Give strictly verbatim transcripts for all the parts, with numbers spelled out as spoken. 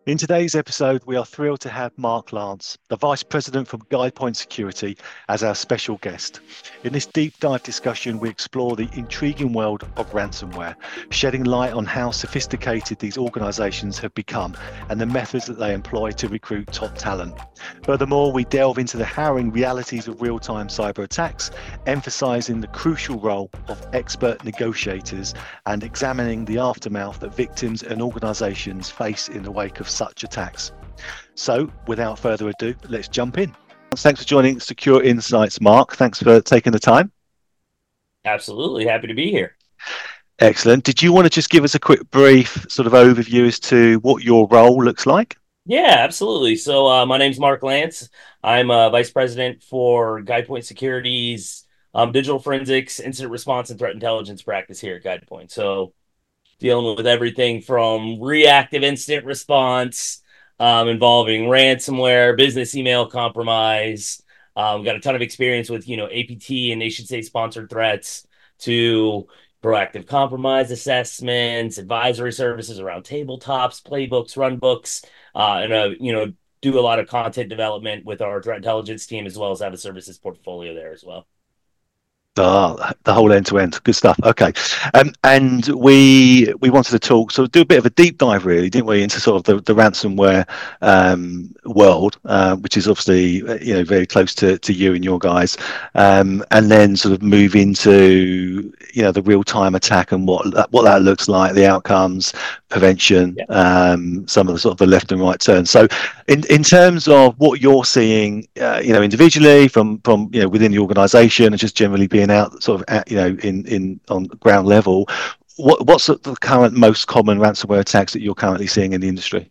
In today's episode, we are thrilled to have Mark Lance, the Vice President from GuidePoint Security, as our special guest. In this deep dive discussion, we explore the intriguing world of ransomware, shedding light on how sophisticated these organizations have become and the methods that they employ to recruit top talent. Furthermore, we delve into the harrowing realities of real-time cyber attacks, emphasizing the crucial role of expert negotiators and examining the aftermath that victims and organizations face in the wake of such attacks. So, without further ado, let's jump in. Thanks for joining Secure Insights, Mark. Thanks for taking the time. Absolutely. Happy to be here. Excellent. Did you want to just give us a quick brief sort of overview as to what your role looks like? Yeah, absolutely. So, uh, my name's Mark Lance. I'm uh, Vice President for GuidePoint Security's um, digital forensics, incident response, and threat intelligence practice here at GuidePoint. So, dealing with everything from reactive incident response, um, involving ransomware, business email compromise. Um, got a ton of experience with, you know, A P T and nation state sponsored threats to proactive compromise assessments, advisory services around tabletops, playbooks, run books, uh, and, uh, you know, do a lot of content development with our threat intelligence team, as well as have a services portfolio there as well. Ah, the whole end to end, good stuff. Okay, um, and we we wanted to talk, sort of do a bit of a deep dive, really, didn't we, into sort of the, the ransomware um, world, uh, which is obviously uh, you know very close to, to you and your guys, um, and then sort of move into you know the real time attack and what that, what that looks like, the outcomes, prevention, Yeah. um, some of the sort of the left and right turns. So, in in terms of what you're seeing, uh, you know, individually from from you know within the organisation and just generally being out sort of at, you know in in on ground level, what what's the current most common ransomware attacks that you're currently seeing in the industry?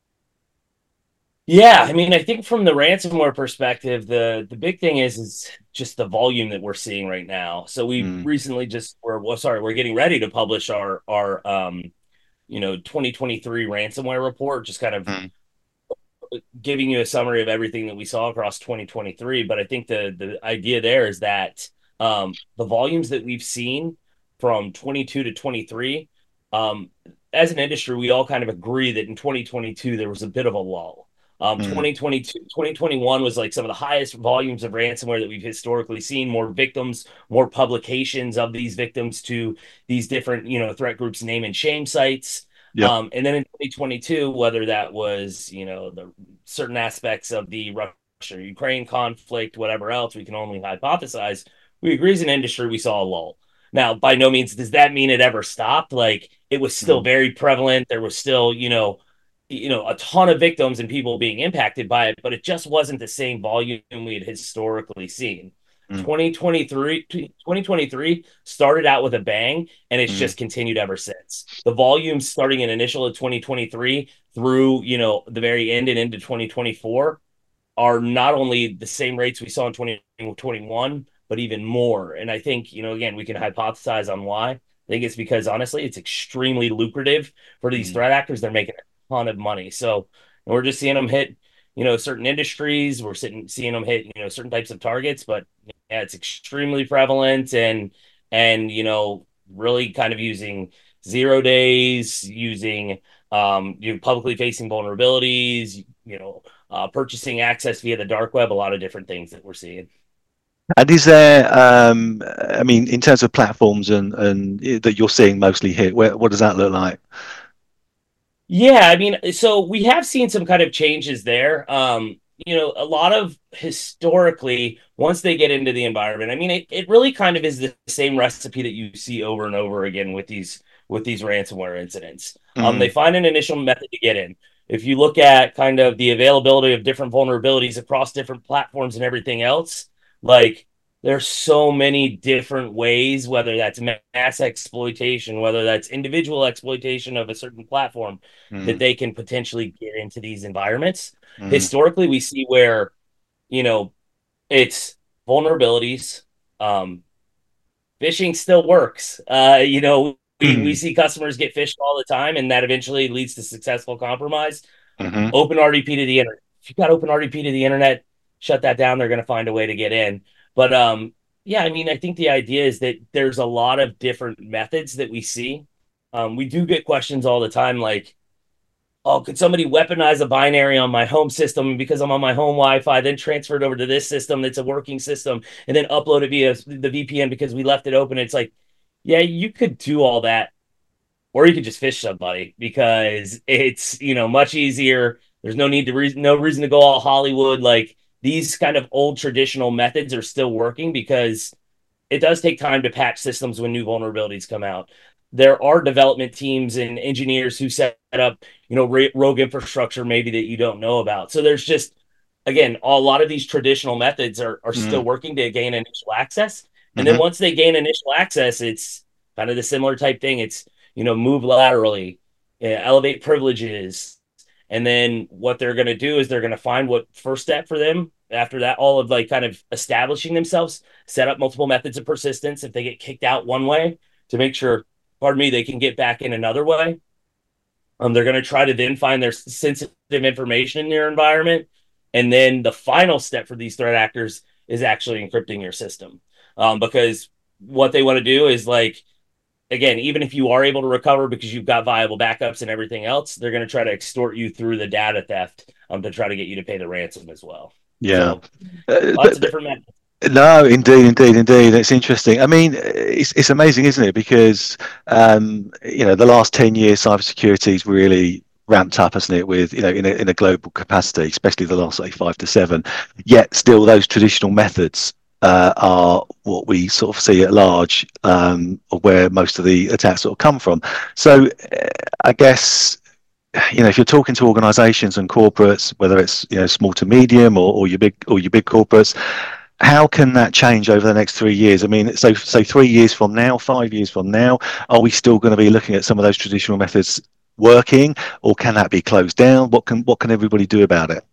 Yeah, I mean, I think from the ransomware perspective, the the big thing is is just the volume that we're seeing right now. So we Mm, recently just we're well, sorry, we're getting ready to publish our our um you know twenty twenty-three ransomware report, just kind of mm, giving you a summary of everything that we saw across twenty twenty-three. But I think the the idea there is that um the volumes that we've seen from twenty-two to twenty-three, um as an industry, we all kind of agree that in twenty twenty-two there was a bit of a lull. Um, mm, twenty twenty-two, twenty twenty-one was like some of the highest volumes of ransomware that we've historically seen, more victims, more publications of these victims to these different, you know, threat groups, name and shame sites. yep. Um, and then in twenty twenty-two, whether that was, you know, the certain aspects of the Russia Ukraine conflict, whatever else, we can only hypothesize. We agree as an industry, we saw a lull. Now, by no means does that mean it ever stopped. Like it was still Mm, very prevalent. There was still, you know, you know, a ton of victims and people being impacted by it, but it just wasn't the same volume we had historically seen. mm, twenty twenty-three, twenty twenty-three started out with a bang, and it's mm, just continued ever since. The volume starting in initial of twenty twenty-three through, you know, the very end and into twenty twenty-four are not only the same rates we saw in twenty twenty-one, but even more. And I think, you know, again, we can hypothesize on why. I think it's because honestly, it's extremely lucrative for these mm. threat actors. They're making a ton of money. So we're just seeing them hit, you know, certain industries. We're sitting, seeing them hit, you know, certain types of targets. But yeah, it's extremely prevalent and, and, you know, really kind of using zero days, using, um, you know, publicly facing vulnerabilities, you know, uh, purchasing access via the dark web, a lot of different things that we're seeing. And is there, um, I mean, in terms of platforms and and that you're seeing mostly hit, where what does that look like? Yeah, I mean, so we have seen some kind of changes there. Um, you know, a lot of historically, once they get into the environment, I mean, it, it really kind of is the same recipe that you see over and over again with these with these ransomware incidents. Um, they Mm, find an initial method to get in. If you look at kind of the availability of different vulnerabilities across different platforms and everything else, like there's so many different ways, whether that's mass exploitation, whether that's individual exploitation of a certain platform that mm, they can potentially get into these environments. mm, Historically, we see where, you know, it's vulnerabilities. Um, phishing still works. Uh, you know, we, we mm, see customers get phished all the time, and that eventually leads to successful compromise. mhm. Open R D P to the internet. If you've got open R D P to the internet, shut that down. They're going to find a way to get in. But um, yeah, I mean, I think the idea is that there's a lot of different methods that we see. Um, we do get questions all the time, like, oh, could somebody weaponize a binary on my home system? And because I'm on my home Wi-Fi, then transfer it over to this system that's a working system, and then upload it via the V P N because we left it open. It's like, yeah, you could do all that, or you could just fish somebody because it's, you know, much easier. There's no need to re- no reason to go all Hollywood. Like these kind of old traditional methods are still working because it does take time to patch systems when new vulnerabilities come out. There are development teams and engineers who set up, you know, rogue infrastructure maybe that you don't know about. So there's just, again, a lot of these traditional methods are, are still Mm. working to gain initial access. And then Hmm. once they gain initial access, it's kind of the similar type thing. It's, you know, move laterally, uh, elevate privileges. And then what they're going to do is they're going to find what first step for them after that, all of like kind of establishing themselves, set up multiple methods of persistence. If they get kicked out one way to make sure, pardon me, they can get back in another way. Um, they're going to try to then find their sensitive information in your environment. And then the final step for these threat actors is actually encrypting your system. Um, because what they want to do is like, again, even if you are able to recover because you've got viable backups and everything else, they're going to try to extort you through the data theft um, to try to get you to pay the ransom as well. Yeah. So Uh, lots but, of different methods. No, indeed, indeed, indeed. It's interesting. I mean, it's it's amazing, isn't it? Because um, you know, the last ten years, cybersecurity's really ramped up, hasn't it? With you know, in a in a global capacity, especially the last like five to seven. Yet, still, those traditional methods uh, are what we sort of see at large, um, of where most of the attacks sort of come from. So, uh, I guess you know, if you're talking to organizations and corporates, whether it's you know small to medium or, or your big or your big corporates, how can that change over the next three years? I mean, so so three years from now, five years from now, are we still going to be looking at some of those traditional methods working, or can that be closed down? What can what can everybody do about it?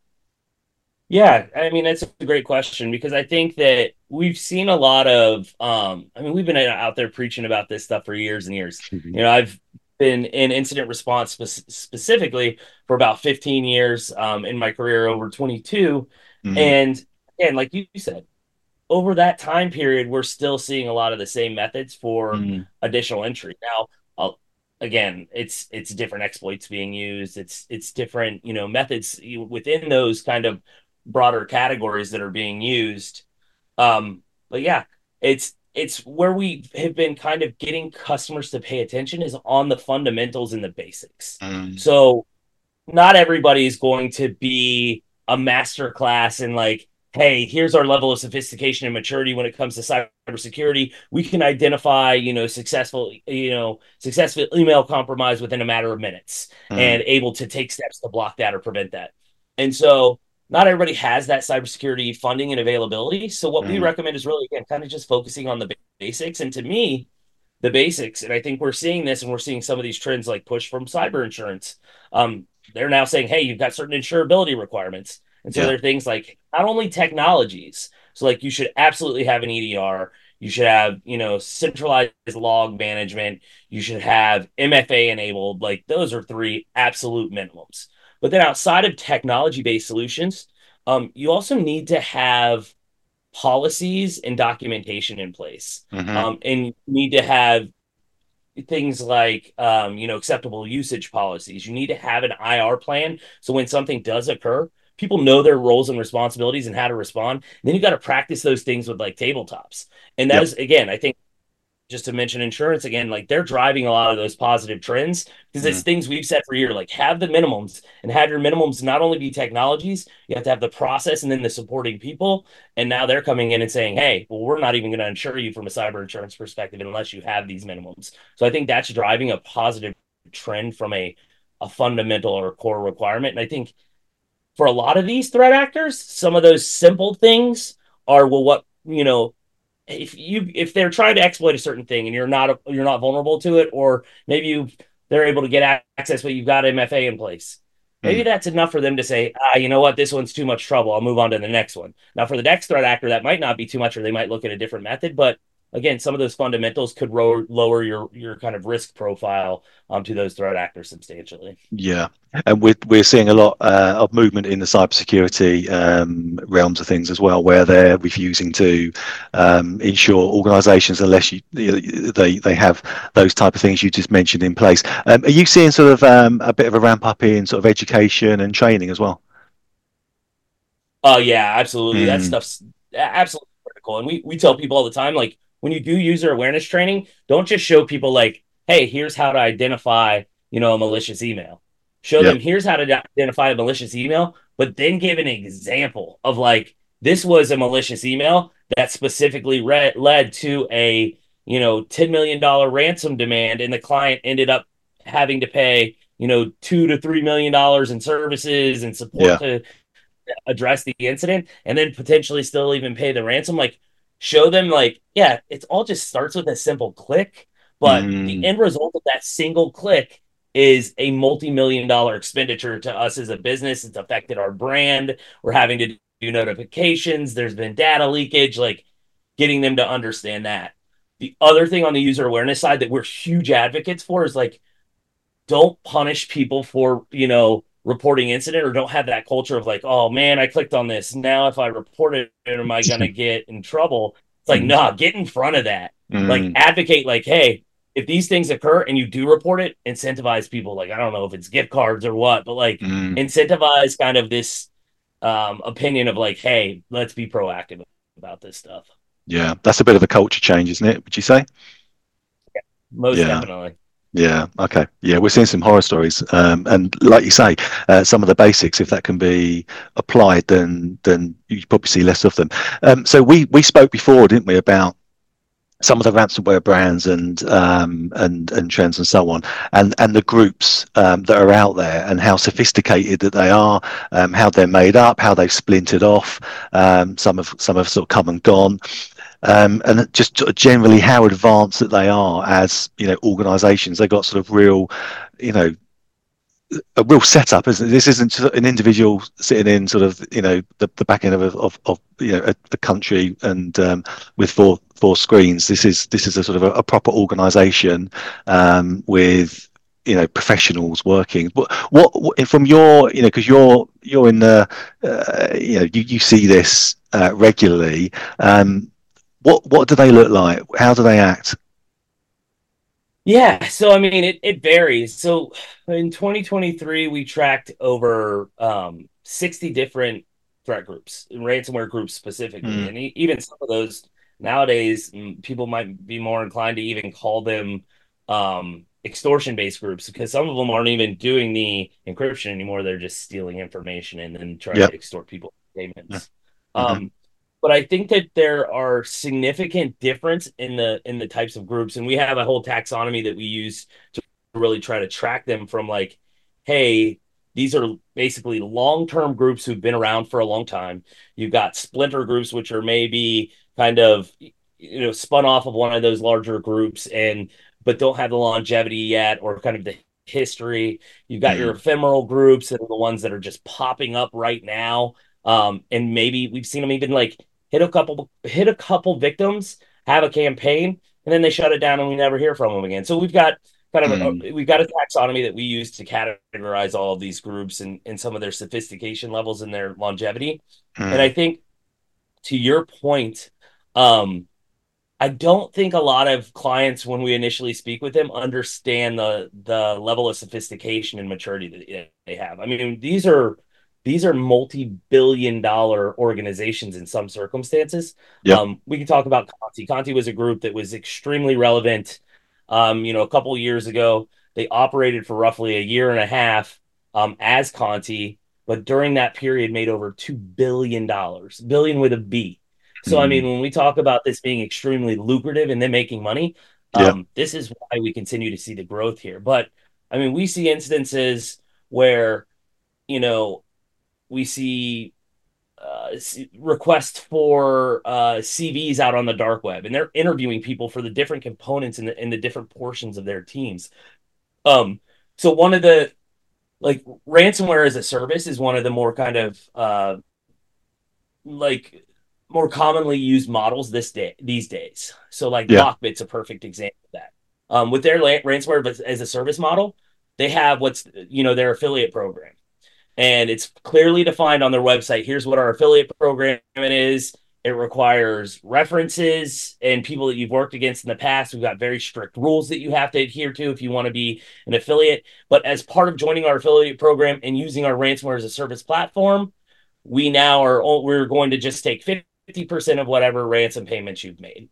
Yeah, I mean, that's a great question because I think that we've seen a lot of, um, I mean, we've been out there preaching about this stuff for years and years. Mhm. You know, I've been in incident response spe- specifically for about fifteen years um, in my career, over twenty-two. Mm, And again, like you said, over that time period, we're still seeing a lot of the same methods for mm, additional entry. Now, I'll, again, it's it's different exploits being used. It's it's different, you know, methods within those kind of broader categories that are being used. Um, but yeah, it's it's where we have been kind of getting customers to pay attention is on the fundamentals and the basics. mm, So not everybody is going to be a master class in like, hey, here's our level of sophistication and maturity when it comes to cybersecurity. We can identify, you know, successful, you know, successful email compromise within a matter of minutes mm, and able to take steps to block that or prevent that. And so not everybody has that cybersecurity funding and availability. So what we mm, recommend is really again kind of just focusing on the basics. And to me, the basics. And I think we're seeing this and we're seeing some of these trends like push from cyber insurance. Um, they're now saying, hey, you've got certain insurability requirements. And so yeah. there are things like not only technologies, so like you should absolutely have an E D R, you should have, you know, centralized log management, you should have M F A enabled. Like those are three absolute minimums. But then outside of technology based solutions, um, you also need to have policies and documentation in place. Hmm. Um, and you need to have things like um, you know, acceptable usage policies. You need to have an I R plan so when something does occur, people know their roles and responsibilities and how to respond. And then you got to practice those things with like tabletops. And that Yep. is again, I think just to mention insurance again, like they're driving a lot of those positive trends because it's Mm, things we've said for years, like have the minimums and have your minimums not only be technologies, you have to have the process and then the supporting people. And now they're coming in and saying, hey, well, we're not even going to insure you from a cyber insurance perspective unless you have these minimums. So I think that's driving a positive trend from a, a fundamental or core requirement. And I think for a lot of these threat actors, some of those simple things are, well, what, you know, if you if they're trying to exploit a certain thing and you're not you're not vulnerable to it, or maybe you they're able to get access but you've got M F A in place, maybe mm, that's enough for them to say, ah, you know what, this one's too much trouble, I'll move on to the next one. Now for the next threat actor that might not be too much, or they might look at a different method, but again, some of those fundamentals could ro- lower your your kind of risk profile um, to those threat actors substantially. Yeah, and we're we're seeing a lot uh, of movement in the cybersecurity um, realms of things as well, where they're refusing to um, ensure organisations unless you they they have those type of things you just mentioned in place. Um, are you seeing sort of um, a bit of a ramp up in sort of education and training as well? Oh yeah, absolutely. That Mm, stuff's absolutely critical. And we we tell people all the time, like when you do user awareness training, don't just show people like, hey, here's how to identify, you know, a malicious email. Show yep. them here's how to identify a malicious email, but then give an example of like this was a malicious email that specifically re- led to a, you know, ten million dollar ransom demand, and the client ended up having to pay, you know, two to three million dollars in services and support Yeah. to address the incident and then potentially still even pay the ransom. Like, show them, like, yeah, it all just starts with a simple click, but the Mm, end result of that single click is a multi-million dollar expenditure to us as a business. It's affected our brand. We're having to do notifications. There's been data leakage, like getting them to understand that. The other thing on the user awareness side that we're huge advocates for is like, don't punish people for, you know, reporting incident, or don't have that culture of like, oh man, I clicked on this. Now if I report it, am I gonna get in trouble? It's like, mm, nah, get in front of that. Like mm, advocate, like, hey, if these things occur and you do report it, incentivize people. Like, I don't know if it's gift cards or what, but like mm. incentivize kind of this um opinion of like, hey, let's be proactive about this stuff. Yeah, that's a bit of a culture change, isn't it? Would you say? Most Yeah. definitely. Yeah. Okay. Yeah, we're seeing some horror stories, um, and like you say, uh, some of the basics, if that can be applied, then then you probably see less of them. Um, so we we spoke before, didn't we, about some of the ransomware brands and um, and and trends and so on, and and the groups um, that are out there, and how sophisticated that they are, um, how they're made up, how they've splintered off. Um, some have some have sort of come and gone, um, and just generally how advanced that they are as you know organisations. They've got sort of real, you know, a real setup, isn't it? This isn't an individual sitting in sort of you know the, the back end of of, of you know a, the country and um, with four four screens. This is this is a sort of a, a proper organisation um, with you know professionals working. What, what from your you know because you're you're in the uh, you know you, you see this uh, regularly. Um, what what do they look like? How do they act? Yeah, so I mean it it varies. So in twenty twenty-three we tracked over um sixty different threat groups, ransomware groups specifically. Mm, And e- even some of those nowadays mm, people might be more inclined to even call them um extortion-based groups, because some of them aren't even doing the encryption anymore. They're just stealing information and then trying yeah. to extort people payments. Mm-hmm. Um but I think that there are significant difference in the in the types of groups, and we have a whole taxonomy that we use to really try to track them from like, hey, these are basically long-term groups who've been around for a long time. You've got splinter groups, which are maybe kind of you know spun off of one of those larger groups and but don't have the longevity yet or kind of the history. You've got your Mm, ephemeral groups that are the ones that are just popping up right now. Um, and maybe we've seen them even like hit a couple hit a couple victims, have a campaign, and then they shut it down and we never hear from them again. So we've got kind of mm, a, we've got a taxonomy that we use to categorize all of these groups and, and some of their sophistication levels and their longevity. And I mm, think to your point, um, I don't think a lot of clients, when we initially speak with them, understand the the level of sophistication and maturity that they have. I mean, these are these are multi-billion dollar organizations in some circumstances. yep. Um, we can talk about Conti. Conti was a group that was extremely relevant. Um, you know, a couple of years ago, they operated for roughly a year and a half um, as Conti, but during that period, made over two billion dollars, billion with a B. So, I mean, Mm, when we talk about this being extremely lucrative and then making money, yep. um, this is why we continue to see the growth here. But I mean, we see instances where, you know, we see uh, requests for uh, C Vs out on the dark web, and they're interviewing people for the different components in the in the different portions of their teams. Um, so one of the like ransomware as a service is one of the more kind of uh, like more commonly used models this day these days. So like Yeah. Lockbit's a perfect example of that. Um, with their ransomware as a service model, they have what's you know their affiliate program, and it's clearly defined on their website. Here's what our affiliate program is. It requires references and people that you've worked against in the past. We've got very strict rules that you have to adhere to if you want to be an affiliate. But as part of joining our affiliate program and using our ransomware as a service platform, we now are we're going to just take fifty percent of whatever ransom payments you've made.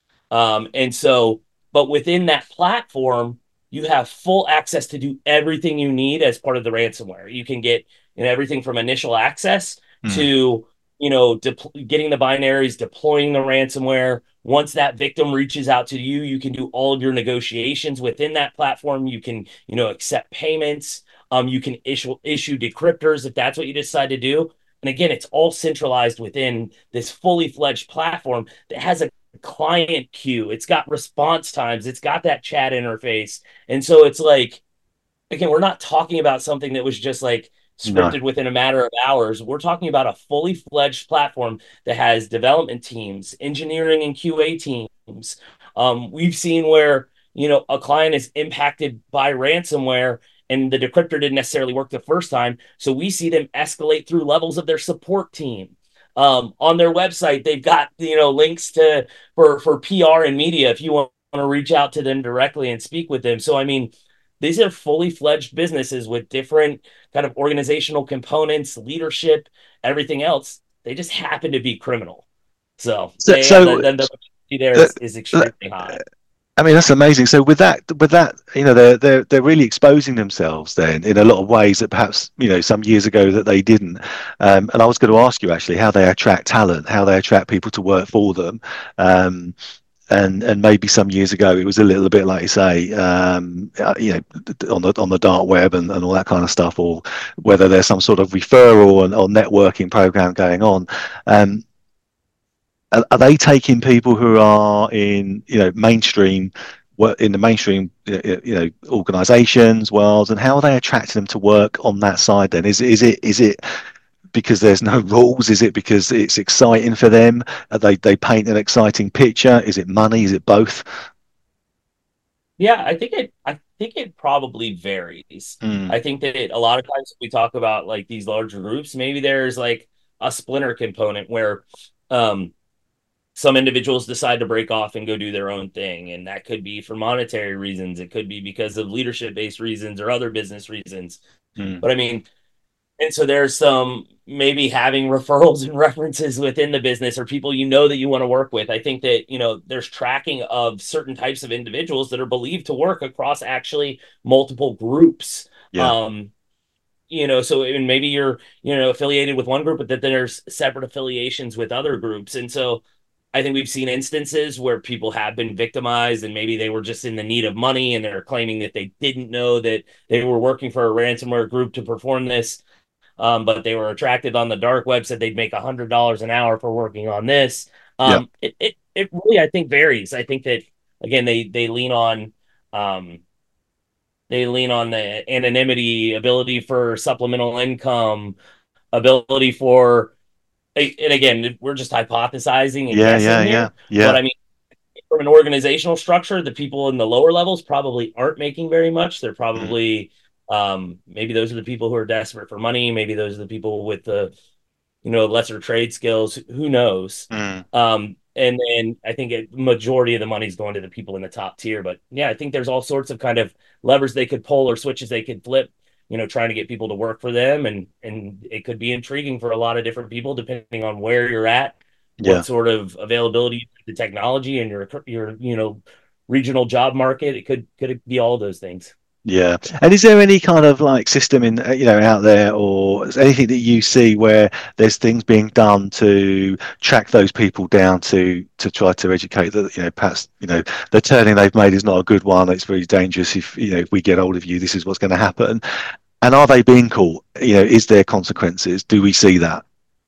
Um, and so, but within that platform, you have full access to do everything you need as part of the ransomware. You can get you know, everything from initial access Mm. to you know de- getting the binaries, deploying the ransomware. Once that victim reaches out to you, you can do all of your negotiations within that platform. You can you know accept payments. Um, you can issue issue decryptors if that's what you decide to do. And again, it's all centralized within this fully fledged platform that has a client queue. It's got response times. It's got that chat interface. And so it's like, again, we're not talking about something that was just like No. scripted within a matter of hours. We're talking about a fully fledged platform that has development teams, engineering and Q A teams. Um, we've seen where, you know, a client is impacted by ransomware and the decryptor didn't necessarily work the first time. So we see them escalate through levels of their support team. Um, on their website, they've got, you know, links to for for P R and media if you want to reach out to them directly and speak with them. So I mean, these are fully fledged businesses with different kind of organizational components, leadership, everything else. They just happen to be criminal. So So, yeah, yeah, so the, then the there uh, is, is uh, extremely high. I mean, that's amazing. So with that, with that, you know, they're they're they're really exposing themselves then in a lot of ways that perhaps you know some years ago that they didn't. Um, and I was going to ask you actually how they attract talent, how they attract people to work for them. Um, and and maybe some years ago it was a little bit like you say, um, uh, you know, on the on the dark web and, and all that kind of stuff, or whether there's some sort of referral and, or networking program going on. Um, are, are they taking people who are in you know mainstream work in the mainstream you know organizations worlds, and how are they attracting them to work on that side then? Is is it is it because there's no rules? Is it because it's exciting for them? Are they they paint an exciting picture? Is it money? Is it both? Yeah, I think it I think it probably varies. Mm, I think that it, a lot of times we talk about like these larger groups, maybe there's like a splinter component where um some individuals decide to break off and go do their own thing. And that could be for monetary reasons. It could be because of leadership based reasons or other business reasons. mm, But I mean, and so there's some maybe having referrals and references within the business or people you know that you want to work with. I think that, you know, there's tracking of certain types of individuals that are believed to work across actually multiple groups. yeah, Um, you know, so and maybe you're, you know, affiliated with one group, but that there's separate affiliations with other groups. And so I think we've seen instances where people have been victimized and maybe they were just in the need of money and they're claiming that they didn't know that they were working for a ransomware group to perform this. Um, but they were attracted on the dark web, said they'd make a hundred dollars an hour for working on this. yeah, Um, it, it, it really, I think varies. I think that again, they, they lean on, um, they lean on the anonymity, ability for supplemental income, ability for, and again, we're just hypothesizing and yeah, yeah, guessing yeah, here. But yeah, I mean, from an organizational structure, the people in the lower levels probably aren't making very much. They're mm, probably um, maybe those are the people who are desperate for money. Maybe those are the people with the you know lesser trade skills. Who knows? mm, Um, and then I think a majority of the money is going to the people in the top tier. But yeah, I think there's all sorts of kind of levers they could pull or switches they could flip. You know, trying to get people to work for them, and and it could be intriguing for a lot of different people depending on where you're at, yeah. what sort of availability the technology and your your you know regional job market. It could could be all those things. Yeah. And is there any kind of like system in, uh, you know, out there or anything that you see where there's things being done to track those people down to to try to educate that, you know, perhaps, you know, the turning they've made is not a good one. It's very dangerous. If, you know, if we get hold of you, this is what's going to happen. And are they being caught? You know, is there consequences? Do we see that?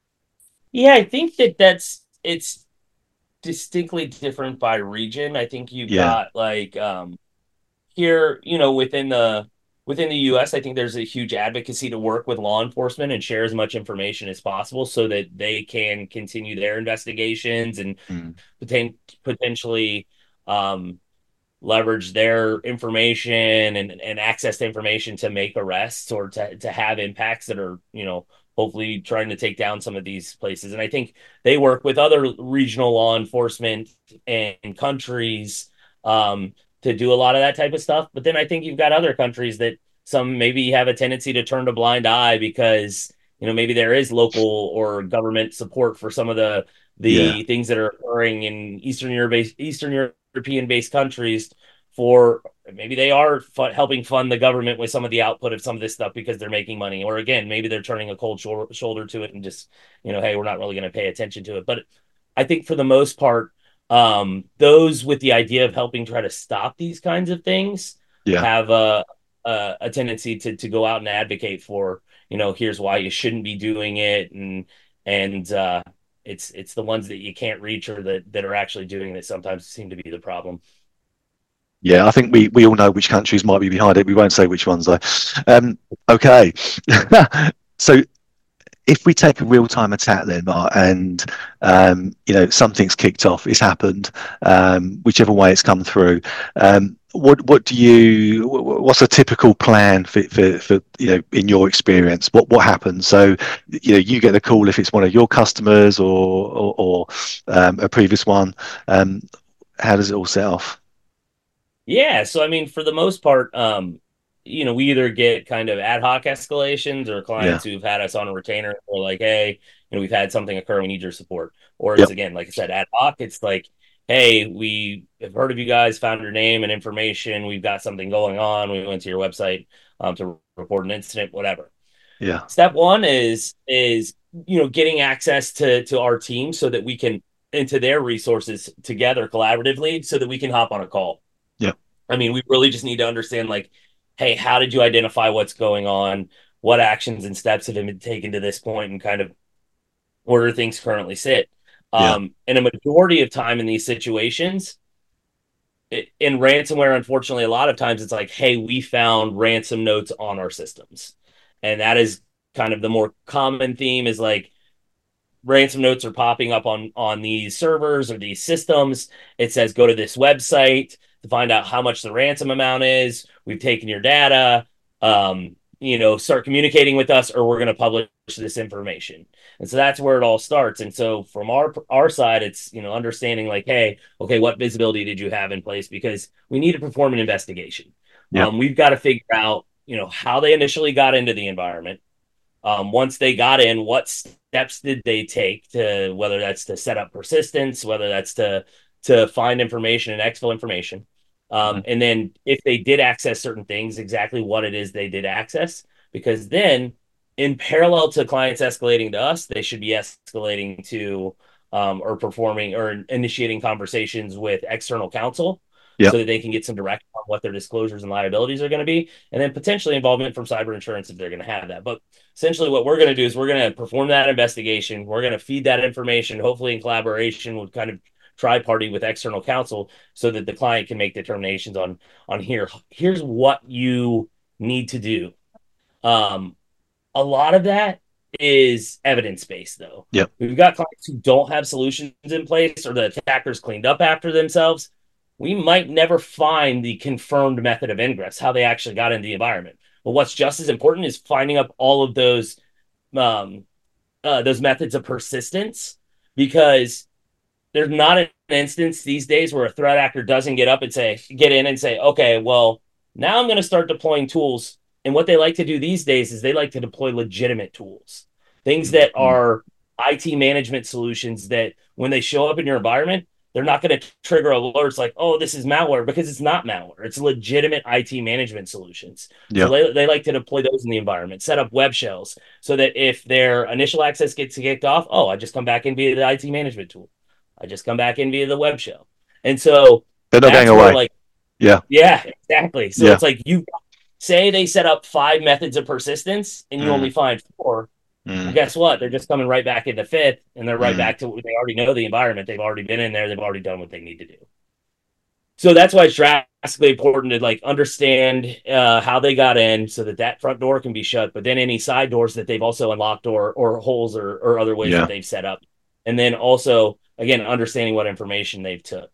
Yeah, I think that that's it's distinctly different by region. I think you've Yeah. got like um here, you know, within the within the U S, I think there's a huge advocacy to work with law enforcement and share as much information as possible so that they can continue their investigations and Mm. poten- potentially um, leverage their information and, and access to information to make arrests or to, to have impacts that are, you know, hopefully trying to take down some of these places. And I think they work with other regional law enforcement and countries um, to do a lot of that type of stuff. But then I think you've got other countries that some maybe have a tendency to turn a blind eye because, you know, maybe there is local or government support for some of the Yeah. the things that are occurring in Eastern Europe, Eastern European based countries for maybe they are fu- helping fund the government with some of the output of some of this stuff because they're making money, or again, maybe they're turning a cold shou- shoulder to it and just, you know, hey, we're not really going to pay attention to it. But I think for the most part, um, those with the idea of helping try to stop these kinds of things Yeah. have a a, a tendency to to go out and advocate for, you know, here's why you shouldn't be doing it, and and uh, it's it's the ones that you can't reach or that that are actually doing it sometimes seem to be the problem. Yeah, I think we, we all know which countries might be behind it. We won't say which ones though. Um, okay. So if we take a real-time attack then, Mark, and um, you know something's kicked off, it's happened, um, whichever way it's come through. Um, what what do you? What's a typical plan for, for, for you know in your experience? What what happens? So you know you get the call if it's one of your customers or or, or um, a previous one. Um, how does it all set off? Yeah, so I mean, for the most part, um, you know, we either get kind of ad hoc escalations or Yeah. clients who've had us on a retainer or like, hey, you know, we've had something occur, we need your support. Or it's Yep. again, like I said, ad hoc. It's like, hey, we have heard of you guys, found your name and information. We've got something going on. We went to your website um, to report an incident, whatever. Yeah. Step one is is you know getting access to to our team so that we can into their resources together collaboratively so that we can hop on a call. Yep. I mean, we really just need to understand, like, hey, how did you identify what's going on? What actions and steps have been taken to this point, and kind of where things currently sit. Yeah. Um, and a majority of time in these situations, in ransomware, unfortunately, a lot of times it's like, hey, we found ransom notes on our systems, and that is kind of the more common theme is like ransom notes are popping up on on these servers or these systems. It says go to this website to find out how much the ransom amount is. We've taken your data. Um, you know, start communicating with us, or we're going to publish this information. And so that's where it all starts. And so from our our side, it's you know understanding like, hey, okay, what visibility did you have in place? Because we need to perform an investigation. Yep. Um, we've got to figure out you know how they initially got into the environment. Um, once they got in, what steps did they take to whether that's to set up persistence, whether that's to to find information and exfil information, um, Mhm. and then if they did access certain things, exactly what it is they did access, because then in parallel to clients escalating to us, they should be escalating to um, or performing or initiating conversations with external counsel Yep. so that they can get some direction on what their disclosures and liabilities are going to be, and then potentially involvement from cyber insurance if they're going to have that. But essentially what we're going to do is we're going to perform that investigation. We're going to feed that information, hopefully in collaboration with kind of tri-party with external counsel, so that the client can make determinations on on here. Here's what you need to do. Um, a lot of that is evidence based, though. Yep. We've got clients who don't have solutions in place, or the attackers cleaned up after themselves. We might never find the confirmed method of ingress, how they actually got into the environment. But what's just as important is finding up all of those um, uh, those methods of persistence, because there's not an instance these days where a threat actor doesn't get up and say, get in and say, okay, well, now I'm going to start deploying tools. And what they like to do these days is they like to deploy legitimate tools, things that Mhm. are I T management solutions that when they show up in your environment, they're not going to trigger alerts like, oh, this is malware, because it's not malware. It's legitimate I T management solutions. So Yep. they, they like to deploy those in the environment, set up web shells so that if their initial access gets kicked off, oh, I just come back in via the I T management tool. I just come back in via the web shell. And so They're not going that's where away. like, Yeah. yeah, exactly. So Yeah. it's like you say they set up five methods of persistence and you Mm. only find four. Well, Mm. guess what? They're just coming right back into fifth, and they're right Mm. back to they already know the environment. They've already been in there. They've already done what they need to do. So that's why it's drastically important to like understand uh, how they got in, so that that front door can be shut. But then any side doors that they've also unlocked, or or holes, or or other ways that Yeah. they've set up, and then also again understanding what information they've took.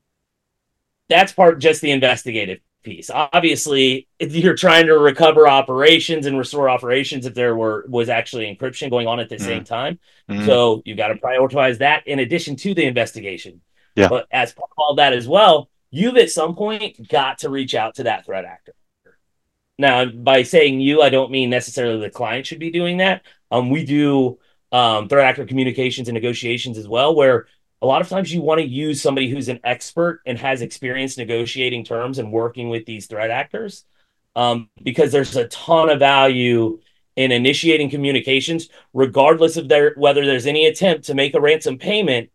That's part just the investigative piece. Obviously, if you're trying to recover operations and restore operations, if there were was actually encryption going on at the same Mm. time, Mm. so you got to prioritize that in addition to the investigation. Yeah. But as part of all that as well, you've at some point got to reach out to that threat actor. Now, by saying you, I don't mean necessarily the client should be doing that. Um, we do um, threat actor communications and negotiations as well, where a lot of times you want to use somebody who's an expert and has experience negotiating terms and working with these threat actors, um, because there's a ton of value in initiating communications, regardless of their whether there's any attempt to make a ransom payment.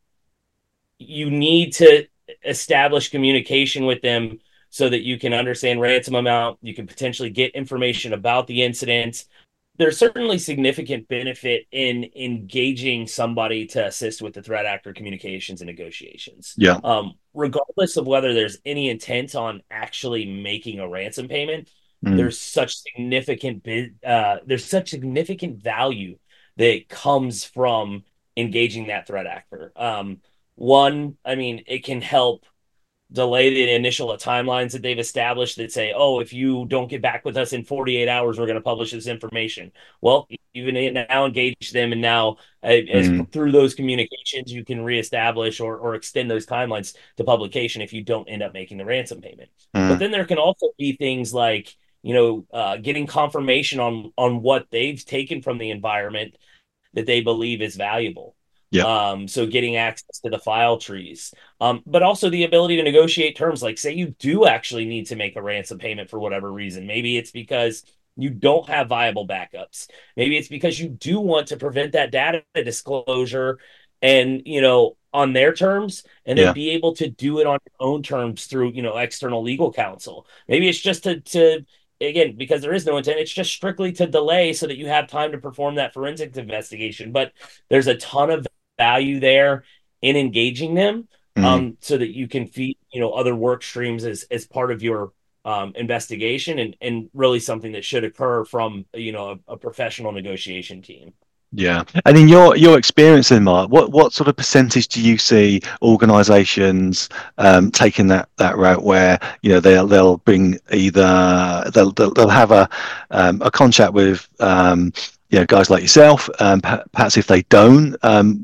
You need to establish communication with them so that you can understand ransom amount. You can potentially get information about the incident. There's certainly significant benefit in engaging somebody to assist with the threat actor communications and negotiations. Yeah. Um, regardless of whether there's any intent on actually making a ransom payment, Mm. there's such significant uh, there's such significant value that comes from engaging that threat actor. Um, one, I mean, it can help delay the initial timelines that they've established that say, oh, if you don't get back with us in forty-eight hours, we're going to publish this information. Well, you can now engage them, and now as Mm. through those communications, you can reestablish or, or extend those timelines to publication if you don't end up making the ransom payment. But Mm. then there can also be things like, you know, uh, getting confirmation on on what they've taken from the environment that they believe is valuable. Yeah. Um, so getting access to the file trees, um, but also the ability to negotiate terms. Like, say you do actually need to make a ransom payment for whatever reason. Maybe it's because you don't have viable backups. Maybe it's because you do want to prevent that data disclosure, and you know, on their terms, and then Yeah. be able to do it on your own terms through, you know, external legal counsel. Maybe it's just to to again, because there is no intent, it's just strictly to delay so that you have time to perform that forensics investigation. But there's a ton of value there in engaging them, Mm. um, so that you can feed, you know, other work streams as as part of your um, investigation, and and really something that should occur from, you know, a, a professional negotiation team. Yeah. And in your your experience in Mark, what what sort of percentage do you see organizations um, taking that that route where, you know, they'll they'll bring either they'll they'll, they'll have a um, a contract with um, you know, guys like yourself, um, perhaps if they don't, um,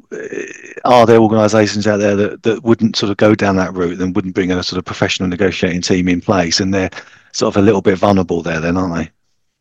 are there organizations out there that, that wouldn't sort of go down that route and wouldn't bring a sort of professional negotiating team in place, and they're sort of a little bit vulnerable there then, aren't they?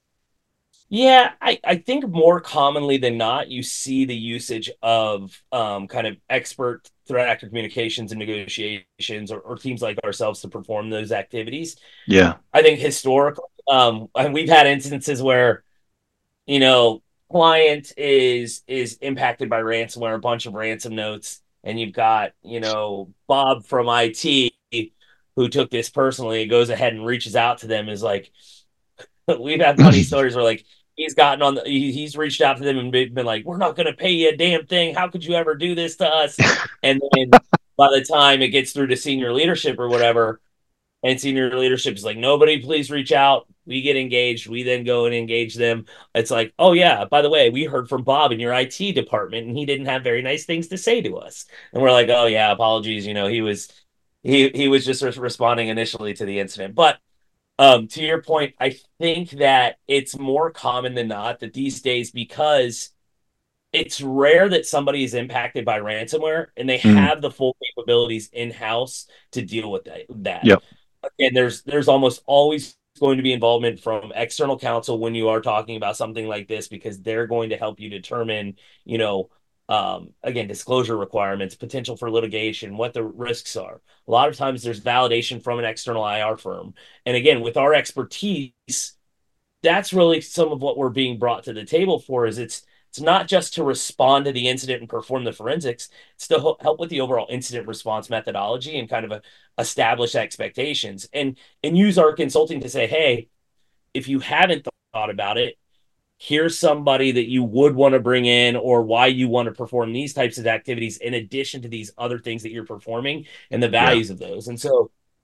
Yeah, I, I think more commonly than not, you see the usage of um, kind of expert threat actor communications and negotiations, or, or teams like ourselves to perform those activities. Yeah. I think historically, um, and we've had instances where, you know, client is is impacted by ransomware, a bunch of ransom notes, and you've got, you know, Bob from I T who took this personally, goes ahead and reaches out to them, is like, we've had funny stories where like he's gotten on the he, he's reached out to them and been like, we're not going to pay you a damn thing, how could you ever do this to us? And then by the time it gets through to senior leadership or whatever, and senior leadership is like, nobody please reach out, we get engaged, we then go and engage them. It's like, oh yeah, by the way, we heard from Bob in your I T department and he didn't have very nice things to say to us. And we're like, oh yeah, apologies, you know, he was he he was just responding initially to the incident. But um, to your point, I think that it's more common than not that these days, because it's rare that somebody is impacted by ransomware and they Mm. have the full capabilities in house to deal with that. that. Yep. And there's there's almost always going to be involvement from external counsel when you are talking about something like this, because they're going to help you determine, you know, um, again, disclosure requirements, potential for litigation, what the risks are. A lot of times there's validation from an external I R firm. And again, with our expertise, that's really some of what we're being brought to the table for. Is it's it's not just to respond to the incident and perform the forensics, it's to help with the overall incident response methodology and kind of a, establish expectations, and and use our consulting to say, hey, if you haven't thought about it, here's somebody that you would want to bring in, or why you want to perform these types of activities in addition to these other things that you're performing, and the Yeah. values of those. And so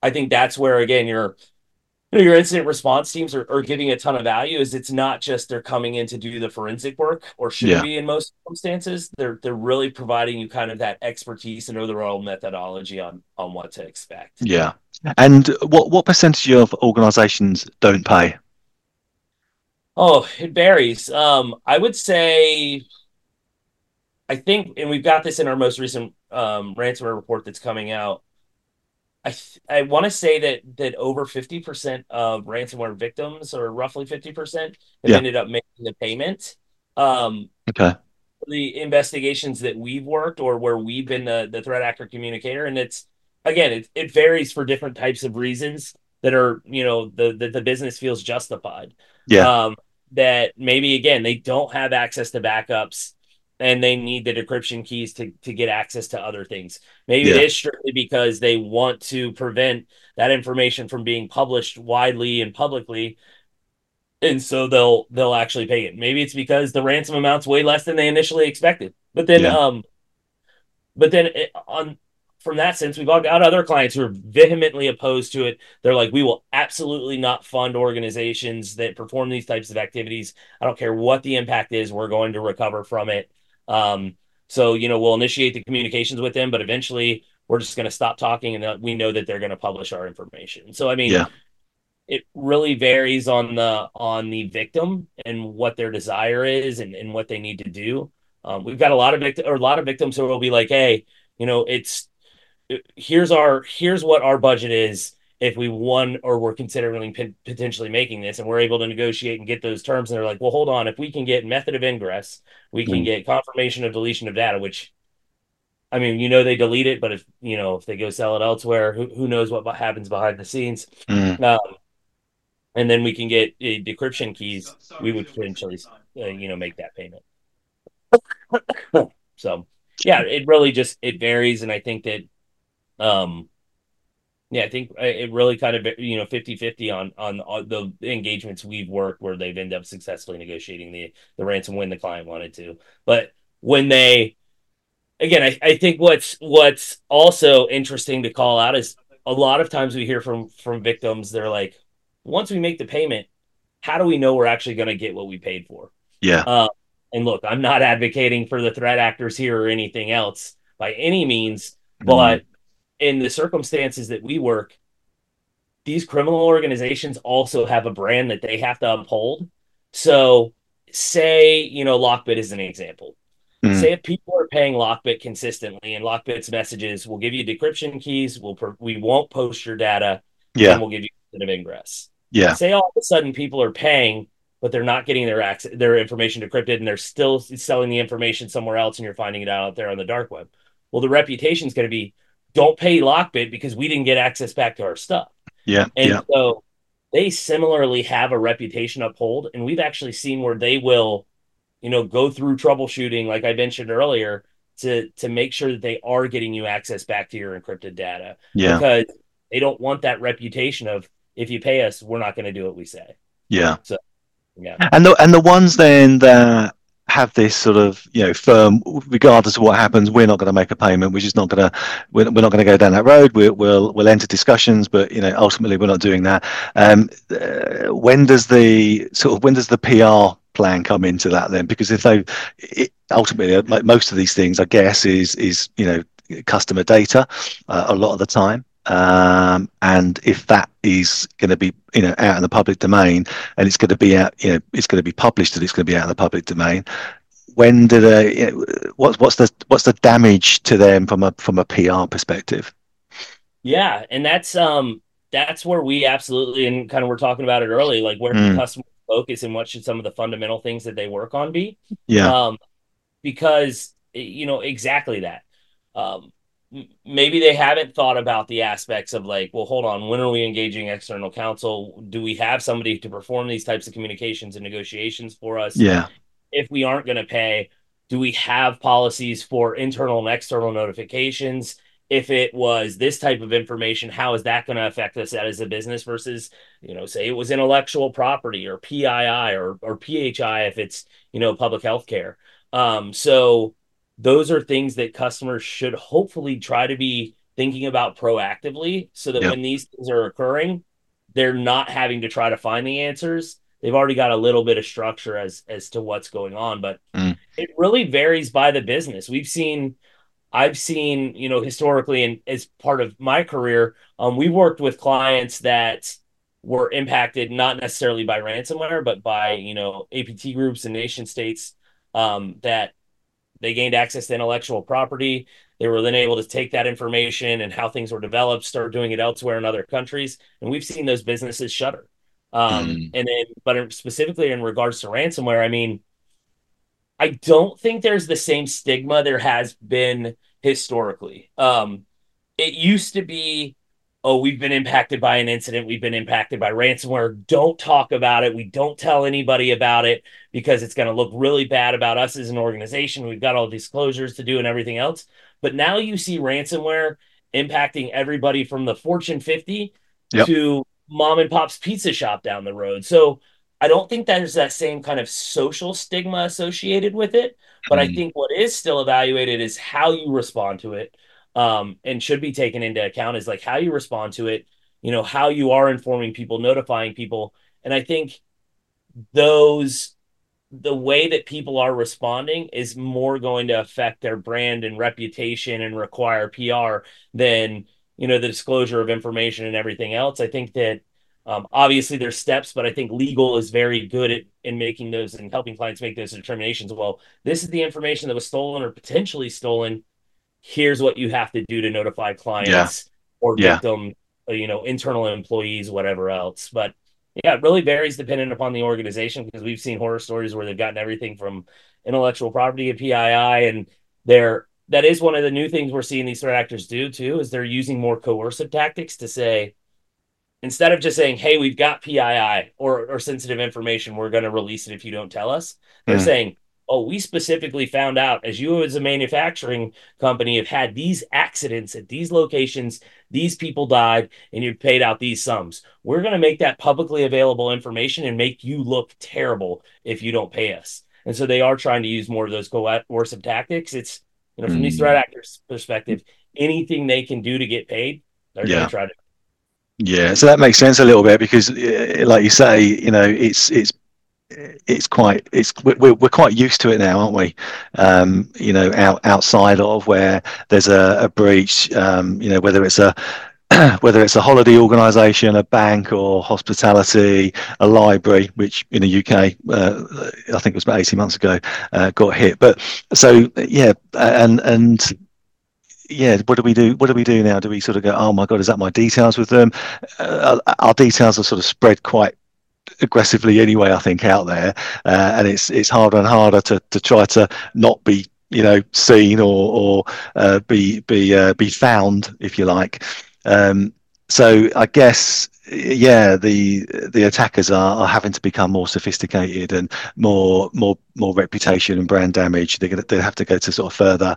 I think that's where again your you know, your incident response teams are, are giving a ton of value. Is it's not just they're coming in to do the forensic work, or should Yeah. be in most circumstances. They're they're really providing you kind of that expertise and overall methodology on on what to expect. Yeah. And what what percentage of organizations don't pay? Oh, it varies. Um, I would say I think, and we've got this in our most recent um, ransomware report that's coming out. I th- I want to say that that over fifty percent of ransomware victims, or roughly fifty percent, have Yeah. ended up making the payment. Um, Okay. the investigations that we've worked, or where we've been the, the threat actor communicator, and it's again, it, it varies for different types of reasons that are, you know, the the, the business feels justified. Yeah. Um, that maybe again they don't have access to backups and they need the decryption keys to to get access to other things. Maybe it Yeah. is strictly because they want to prevent that information from being published widely and publicly, and so they'll they'll actually pay it. Maybe it's because the ransom amount's way less than they initially expected. But then Yeah. um but then it, on from that sense, we've all got other clients who are vehemently opposed to it. They're like, we will absolutely not fund organizations that perform these types of activities. I don't care what the impact is, we're going to recover from it. Um, so, you know, we'll initiate the communications with them, but eventually we're just going to stop talking, and we know that they're going to publish our information. So, I mean, Yeah. it really varies on the on the victim and what their desire is, and, and what they need to do. Um, we've got a lot of victim or a lot of victims who will be like, hey, you know, it's here's our here's what our budget is if we won or we're considering p- potentially making this, and we're able to negotiate and get those terms, and they're like, well, hold on, if we can get method of ingress, we can Mm. get confirmation of deletion of data, which I mean, you know, they delete it, but if you know if they go sell it elsewhere, who, who knows what happens behind the scenes. Mm. um, and then we can get uh, decryption keys, we would potentially uh, you know make that payment. So yeah, it really just it varies, and I think that um yeah, I think uh, it really kind of, you know, fifty fifty on, on on the engagements we've worked where they've ended up successfully negotiating the the ransom when the client wanted to. But when they again, I, I think what's what's also interesting to call out is a lot of times we hear from from victims, they're like, once we make the payment, how do we know we're actually going to get what we paid for? Yeah. Uh, and look, I'm not advocating for the threat actors here or anything else by any means, Mm. but in the circumstances that we work, these criminal organizations also have a brand that they have to uphold. So, say, you know, Lockbit is an example. Mm. Say if people are paying Lockbit consistently, and Lockbit's messages will give you decryption keys, we'll we won't post your data, and Yeah. we'll give you a bit of ingress. Yeah. Say all of a sudden people are paying, but they're not getting their access, their information decrypted, and they're still selling the information somewhere else, and you're finding it out there on the dark web. Well, the reputation is going to be, don't pay Lockbit because we didn't get access back to our stuff. Yeah. And Yeah. so they similarly have a reputation uphold, and we've actually seen where they will, you know, go through troubleshooting, like I mentioned earlier, to to make sure that they are getting you access back to your encrypted data, Yeah. because they don't want that reputation of, if you pay us, we're not going to do what we say. Yeah. So yeah, And the and the ones then that have this sort of, you know, firm, regardless of what happens, we're not going to make a payment. We're just not going to, we're, we're not going to go down that road. We, we'll we'll enter discussions, but you know, ultimately we're not doing that. Um, uh, when does the sort of when does the P R plan come into that then? Because if they it, ultimately, like most of these things, I guess, is is you know customer data uh, a lot of the time. Um, and if that is going to be, you know, out in the public domain, and it's going to be out, you know, it's going to be published and it's going to be out in the public domain. When do they? You know, what's what's the what's the damage to them from a from a P R perspective? yeah, and that's um that's where we absolutely, and kind of we're talking about it early, like where should Mm. customers focus and what should some of the fundamental things that they work on be? Yeah. Um, because you know exactly that. Um, maybe they haven't thought about the aspects of like, well, hold on, when are we engaging external counsel? Do we have somebody to perform these types of communications and negotiations for us? Yeah. If we aren't going to pay, do we have policies for internal and external notifications? If it was this type of information, how is that going to affect us as a business versus, you know, say it was intellectual property or P I I or, or P H I if it's, you know, public health care. Um, so those are things that customers should hopefully try to be thinking about proactively so that Yep. when these things are occurring, they're not having to try to find the answers. They've already got a little bit of structure as as to what's going on, but Mm. it really varies by the business. We've seen I've seen, you know, historically and as part of my career, um, we worked with clients that were impacted not necessarily by ransomware, but by, you know, A P T groups and nation states um, that they gained access to intellectual property. They were then able to take that information and how things were developed, start doing it elsewhere in other countries. And we've seen those businesses shutter. Um, Mm. and then, but specifically in regards to ransomware, I mean, I don't think there's the same stigma there has been historically. Um, it used to be, oh, we've been impacted by an incident, we've been impacted by ransomware. Don't talk about it. We don't tell anybody about it because it's going to look really bad about us as an organization. We've got all disclosures to do and everything else. But now you see ransomware impacting everybody from the Fortune fifty Yep. to mom and pop's pizza shop down the road. So I don't think there's that same kind of social stigma associated with it. But I Mm. think what is still evaluated is how you respond to it, um, and should be taken into account is like how you respond to it, you know, how you are informing people, notifying people. And I think those the way that people are responding is more going to affect their brand and reputation and require P R than, you know, the disclosure of information and everything else. I think that um, obviously there's steps, but I think legal is very good at in making those and helping clients make those determinations. Well, this is the information that was stolen or potentially stolen. Here's what you have to do to notify Yeah. clients or Yeah. victim, uh, you know, internal employees, whatever else. But yeah, it really varies dependent upon the organization because we've seen horror stories where they've gotten everything from intellectual property and P I I, and they're that is one of the new things we're seeing these threat actors do too, is they're using more coercive tactics to say, instead of just saying, hey, we've got P I I or, or sensitive information, we're going to release it if you don't tell us. They're Mm. saying, oh, we specifically found out as you as a manufacturing company have had these accidents at these locations, these people died, and you've paid out these sums. We're going to make that publicly available information and make you look terrible if you don't pay us. And so they are trying to use more of those coercive tactics. It's, you know, from these threat Mm. actors' perspective, anything they can do to get paid, they're going to Yeah. try to. Yeah. So that makes sense a little bit because, uh, like you say, you know, it's it's it's quite it's we're, we're quite used to it now, aren't we? Um, you know, out outside of where there's a, a breach, um, you know, whether it's a whether it's a holiday organisation, a bank, or hospitality, a library, which in the U K, uh, I think it was about eighteen months ago, uh, got hit. But so yeah, and and yeah, what do we do? What do we do now? Do we sort of go, oh my God, is that my details with them? Uh, our details are sort of spread quite aggressively anyway, I think, out there, uh, and it's it's harder and harder to to try to not be, you know, seen or or uh, be be uh, be found, if you like. Um, so I guess, yeah, the the attackers are, are having to become more sophisticated and more more more reputation and brand damage. They're gonna they have to go to sort of further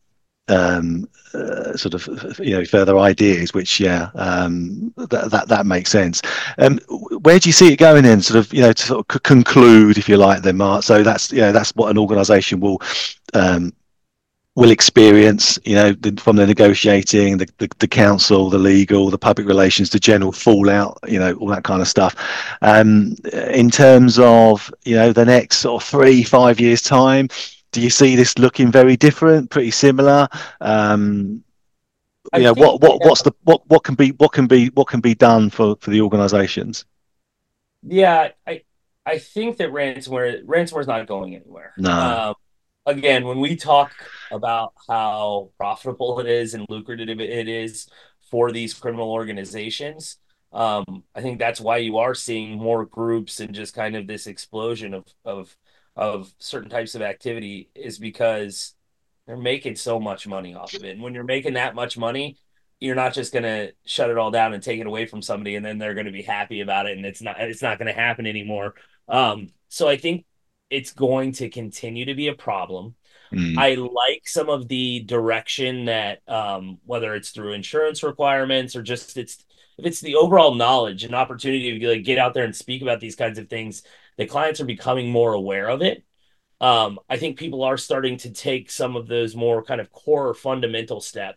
um uh, sort of, you know, further ideas, which yeah, um that that, that makes sense. Um where do you see it going in, sort of, you know, to sort of c- conclude, if you like, then, Mark? So that's, you know, that's what an organization will um will experience, you know, the, from the negotiating, the, the the council, the legal, the public relations, the general fallout, you know, all that kind of stuff. Um in terms of, you know, the next sort of three five years time, do you see this looking very different, pretty similar? um I you know, think what what what's the what what can be what can be what can be done for for the organizations? Yeah, I I think that ransomware ransomware is not going anywhere. No. Um, again, when we talk about how profitable it is and lucrative it is for these criminal organizations, um, I think that's why you are seeing more groups and just kind of this explosion of of of certain types of activity is because they're making so much money off of it. And when you're making that much money, you're not just going to shut it all down and take it away from somebody and then they're going to be happy about it and it's not it's not going to happen anymore. Um, so I think it's going to continue to be a problem. Mm. I like some of the direction that um, whether it's through insurance requirements or just it's if it's the overall knowledge and opportunity to like get out there and speak about these kinds of things, the clients are becoming more aware of it. um, I think people are starting to take some of those more kind of core fundamental steps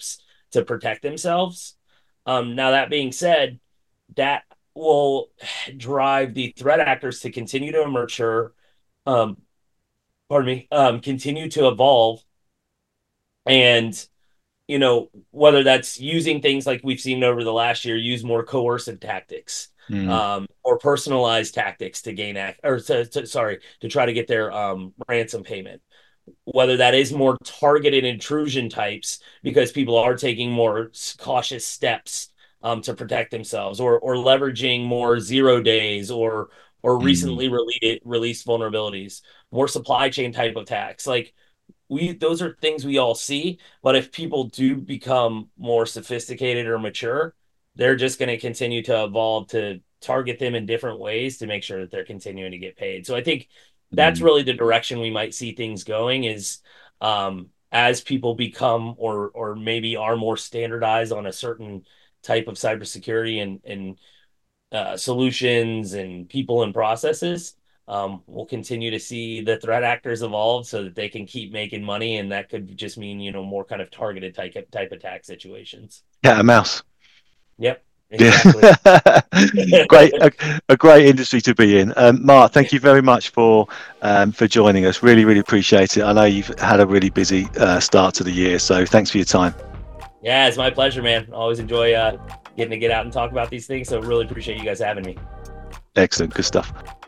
to protect themselves. Um, now that being said, that will drive the threat actors to continue to mature, um, pardon me, um, continue to evolve, and you know, whether that's using things like we've seen over the last year, use more coercive tactics, Mm. um, or personalized tactics to gain act, or to, to, sorry, to try to get their um, ransom payment. Whether that is more targeted intrusion types because people are taking more cautious steps um, to protect themselves, or or leveraging more zero days, or or Mm. recently released released vulnerabilities, more supply chain type attacks. Like we those are things we all see, but if people do become more sophisticated or mature, they're just going to continue to evolve to target them in different ways to make sure that they're continuing to get paid. So I think that's Mm. really the direction we might see things going, is um as people become, or or maybe are more standardized on a certain type of cybersecurity and and uh, solutions and people and processes, um, we'll continue to see the threat actors evolve so that they can keep making money, and that could just mean, you know, more kind of targeted type type attack situations. Cat and mouse. Yep, Yeah. exactly. Great, a, a great industry to be in. Um, Mark, thank you very much for um, for joining us. Really, really appreciate it. I know you've had a really busy uh, start to the year, so thanks for your time. Yeah, it's my pleasure, man. Always enjoy uh, getting to get out and talk about these things. So really appreciate you guys having me. Excellent, good stuff.